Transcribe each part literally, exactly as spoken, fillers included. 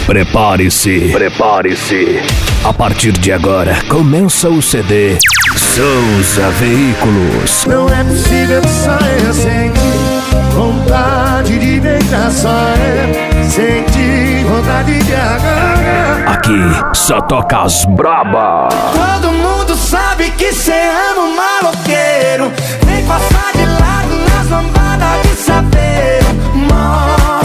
Prepare-se, prepare-se. A partir de agora, começa o C D Souza Veículos. Não é possível que saia sem vontade de beijar, só é sentir vontade de agarrar. Aqui só toca as braba. Todo mundo sabe que cê ama um maloqueiro. Vem passar de lado nas lambadas de saveiro. Mó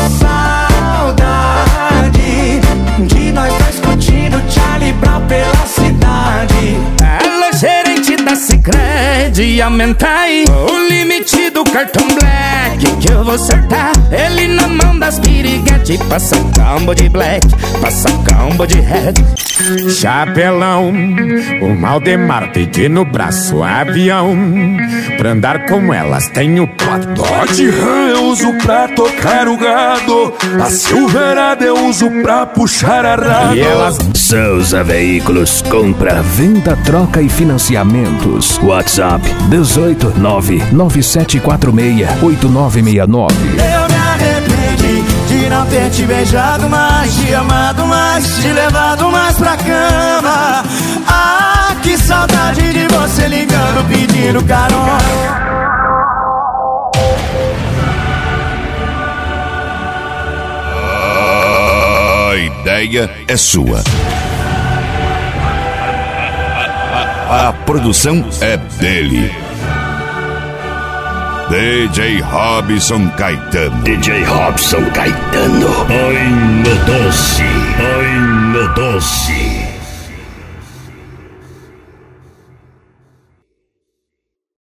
saudade de nós dois curtindo Charlie Brown pela cidade. Ela é gerente da Sicredi, aumenta aí o limite do cartão black que eu vou acertar ele na mão das piriguete. Passa combo de black, passa combo de red. Chapelão, o Maldemar pedindo no braço avião. Pra andar com elas tenho pote. Dodge Ram eu uso pra tocar o gado, a Silverado eu uso pra puxar a rada. E elas... Souza Veículos, compra, venda, troca e financiamentos. WhatsApp dezoito nove nove sete quatro seis oito nove seis nove. Eu me arrependi de não ter te beijado mais, te amado mais, te levado mais pra cama. Ah, que saudade de você ligando, pedindo carona. A ideia é sua. A produção é dele. D J Robson Caetano. D J Robson Caetano. Ai, meu doce, ai, meu doce.